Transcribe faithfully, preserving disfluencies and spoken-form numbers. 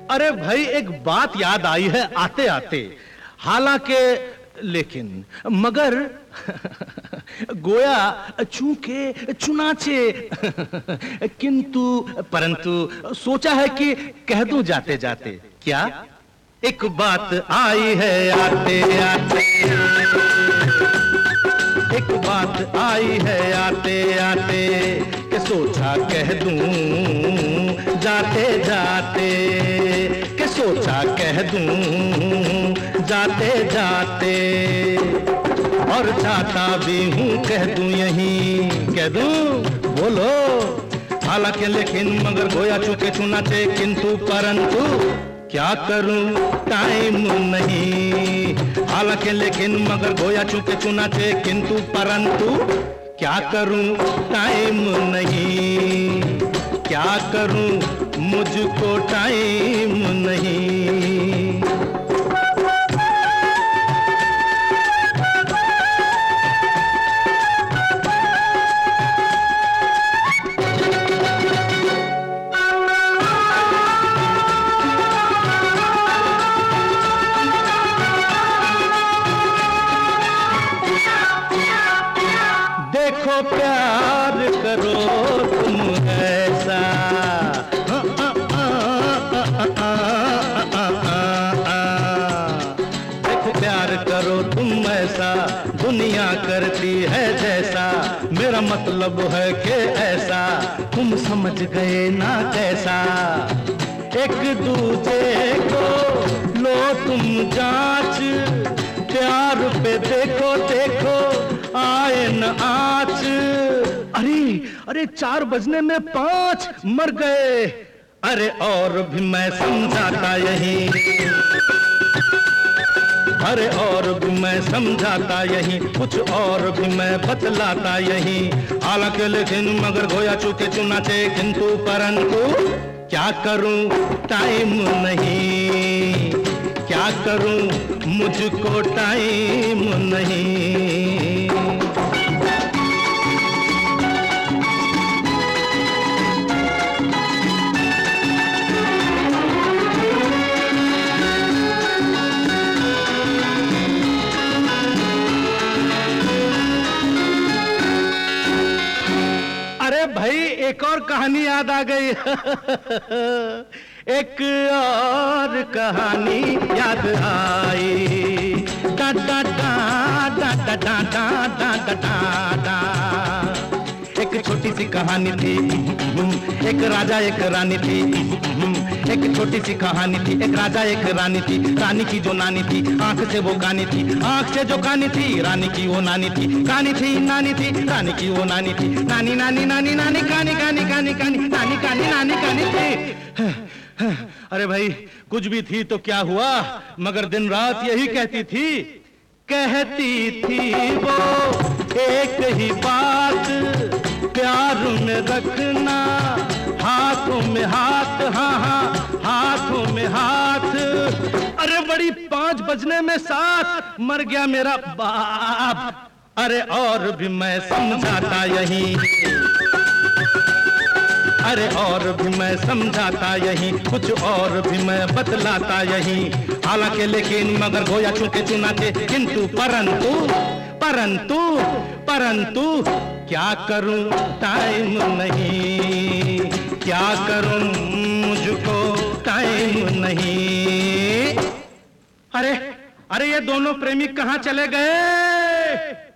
अरे भाई एक बात याद आई है आते आते, हालांकि लेकिन मगर गोया चूंकि चुनाचे किंतु परंतु सोचा है कि कह दूं जाते जाते। क्या? एक बात आई है आते आते, एक बात आई है आते आते, कि सोचा कह दूं जाते जाते, कि सोचा कह दूं जाते जाते, और चाहता भी हूँ कह दूं यहीं, कह दूं बोलो। हालांकि लेकिन मगर गोया चूंकि चुनाचे किंतु परंतु क्या करूं टाइम नहीं। हालांकि लेकिन मगर गोया चूंकि चुनाचे किंतु परंतु क्या करूं टाइम नहीं, क्या करूं मुझको टाइम नहीं। देखो प्यार करो तुम ऐसा, देखो प्यार करो तुम ऐसा, दुनिया करती है जैसा, मेरा मतलब है कि ऐसा तुम समझ गए ना कैसा। एक दूजे को लो तुम जांच, प्यार पे देखो देखो आए न आँच। अरे अरे चार बजने में पांच मर गए। अरे और भी मैं समझाता यही, अरे और भी मैं समझाता यही, कुछ और भी मैं बतलाता यही। हालांकि लेकिन मगर गोया चूंकि चुनाचे किंतु परंतु क्या करूं टाइम नहीं, क्या करूं मुझको टाइम नहीं। अरे भाई एक और कहानी याद आ गई। एक और कहानी याद आई, डा डा डा डा डा डा डा डा डा डा। एक छोटी सी कहानी थी, एक राजा एक रानी थी। एक छोटी सी कहानी थी, एक राजा एक रानी थी। रानी की जो नानी थी आंख से वो कानी थी, आंख से जो कानी थी रानी की वो नानी थी। कानी थी नानी थी रानी की वो नानी थी, नानी नानी नानी नानी कानी कानी कानी कानी नानी कानी नानी कानी थी। अरे भाई कुछ भी थी तो क्या हुआ, मगर दिन रात यही कहती थी, कहती थी वो एक ही बात, प्यार में रखना हाथों में हाथ, हाँ हाँ हाथों में हाथ। अरे बड़ी पांच बजने में सात मर गया मेरा बाप। अरे और भी मैं समझाता यही, अरे और भी मैं समझाता यही, कुछ और भी मैं बतलाता यही। हालांकि लेकिन मगर गोया चूंकि चुनाचे किंतु परंतु परंतु परंतु क्या करूं टाइम नहीं, क्या करूं मुझको टाइम नहीं। अरे अरे ये दोनों प्रेमी कहाँ चले गए?